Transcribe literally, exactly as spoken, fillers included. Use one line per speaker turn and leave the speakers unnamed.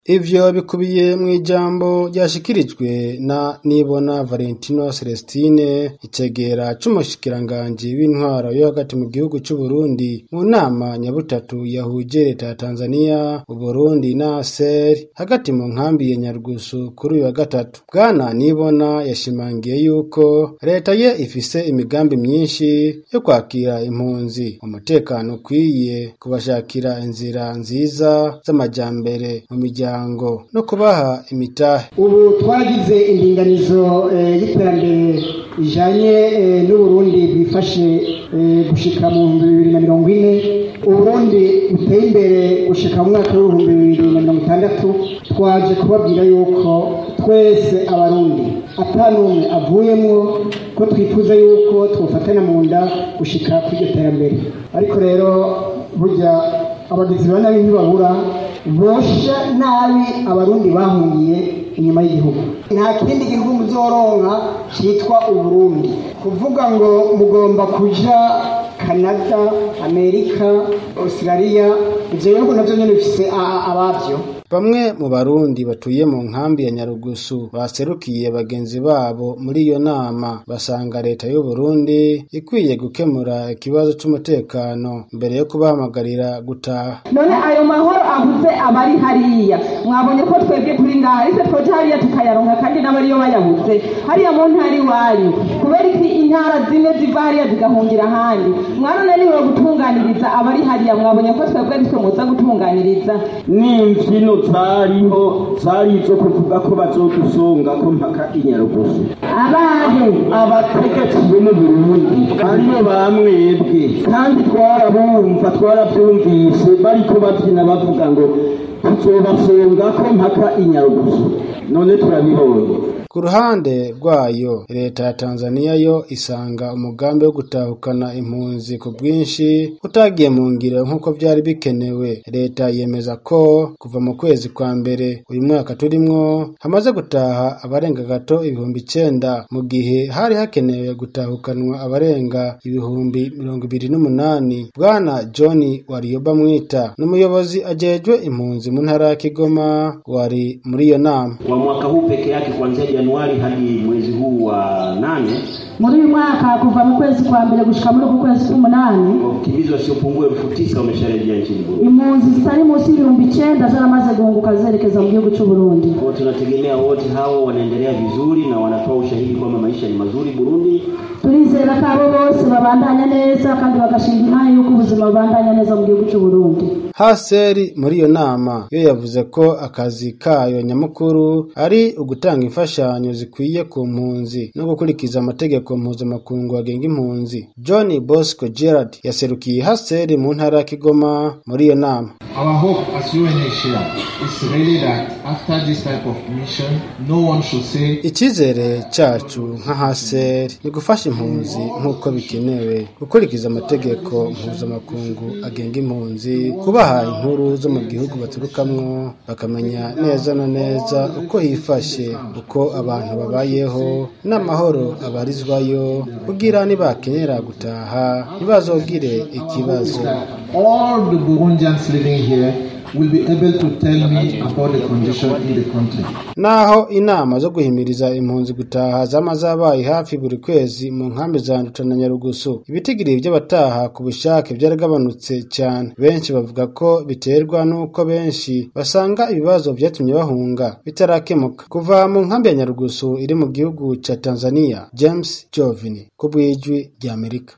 Ivyo bikubiye mw'ijambo ryashikirijwe na Nibona Valentino Celestine, icegera c'umushikiranganji w'intwaro yo hagati mu gihugu c'u Burundi mu nama nyabutatu yahuje leta ya Tanzania, Uburundi na A S E R hagati mu nkambi ya Nyarugusu kuri uyu wa gatatu. Bwana Nibona yashimangiye yuko leta ye ifise imigambi myinshi yo kwakira impunzi, umutekano ukwiye, kubashakira inzira nziza z'amajambere mu miryango no kubaha imitahe.
Ubu twagize indinganizo y'iterambere ijanye n'Uburundi bifashe gushika mu bibiri na mirongo ine, Uburundi buteye imbere gushika mu mwaka w'ibihumbi bibiri na mirongo itandatu. Twaje kubabwira yuko twese abarundi atanumwe avuyemwo ko twifuza yuko twofatana mu nda gushika kuri iryo terambere. Ariko rero burya abagizi ba nabi ntibabura bosha nabi abarundi bahungiye inyuma y'igihugu. Nta kindi gihugu muzoronka citwa Uburundi. Kuvuga ngo mugomba kuja Canada, Amerika, Australia, ivyo bihugu navyo nyene bifise abavyo.
Bamwe mu Barundi batuye mu nkambi ya Nyarugusu baserukiye bagenzi babo muri iyo nama, basanga leta y'u Burundi ikwiye gukemura ikibazo c'umutekano mbere yo kubahamagarira gutaha.
None ayo mahoro avuze abari hariya, mwabonye ko twebwe kuri ngaha ise twoje hariya tukayaronka kandi n'abariyo bayabuze hariya mu ntari wanyu, kubera iki intara zimwe ziva hariya zigahungira ahandi? Mwarone niwe gutunganiriza abari hariya, mwabonye ko twebwe ari twe muza gutunganiriza.
N'imvyino zariho zari zo kuvuga ko bazodusonga ko mpaka Inyarugusu.
Abahe
abategetsi bo mu Burundi aribo bamwebwe, kandi twarabumva twarabyumvise bariko babyina bavuga ngo tuzobasonga ko mpaka Inyarugusu. None turabibonye.
Ku ruhande rwayo leta ya Tanzania yo isanga umugambi wo gutahukana impunzi ku bwinshi utagiye mu ngiro nk'uko vyari bikenewe. Leta yemeza ko kuva mu kwezi kwa mbere uyu mwaka turimwo hamaze gutaha abarenga gato ibihumbi icenda, mu gihe hari hakenewe gutahukanwa abarenga ibihumbi mirongo ibiri n'umunani. Bwana John Warioba Mwita n'umuyobozi ajejwe impunzi mu ntara ya Kigoma wari muri iyo nama.
Kwa mwaka huu peke yake kuanzia Januari hadi mwezi huu wa nane,
muri uyu mwaka kuva mu kwezi kwa mbere gushika muri uku kwezi k'umunani,
wakimbizi wasiopungua elfu tisa wamesharejea nchini Burundi.
Impunzi zitari munsi y'ibihumbi icenda zaramaze guhunguka zerekeza mu gihugu c'u Burundi.
Kwa tunategemea wote hao wanaendelea vizuri na wanatoa ushahidi kwamba maisha ni mazuri Burundi.
Turizera ko abo bose babandanya neza kandi bagashinga imana yuko ubuzima bubandanya neza mu gihugu c'u Burundi.
A S E R muri iyo nama yo yavuze ko akazi kayo nyamukuru ari ugutanga imfashanyo zikwiye ku mpunzi no gukurikiza amategeko mpuzamakungu agenga impunzi. John Bosco Gerard yaserukiye A S E R mu ntara ya Kigoma muri iyo nama.
Our hope as U N H C R is really that after this type of mission, no one should say.
Icyizere cyacu nka A S E R ni gufasha impunzi nk'uko bikenewe, gukurikiza amategeko mpuzamakungu agenga impunzi, kubaha inkuru zo mu gihugu baturukamwo, bakamenya neza na neza uko hifashe, uko abantu babayeho n'amahoro abarizwayo, kugira nibakenera gutaha ntibazogire ikibazo.
All the Burundians living here will be able to tell me about the condition in the country.
Naho inama zo guhimiriza impunzi gutaha zama zabaye hafi buri kwezi mu nkambi za Nduta na Nyarugusu, ibitigiri by'abataha ku bushake byaragabanutse cyane. Benshi bavuga ko biterwa nuko benshi basanga ibibazo byatumye bahunga bitarakemuka. Kuva mu nkambi ya Nyarugusu iri mu gihugu ca Tanzania, James Jovini ku bw'ijwi ry'Amerika.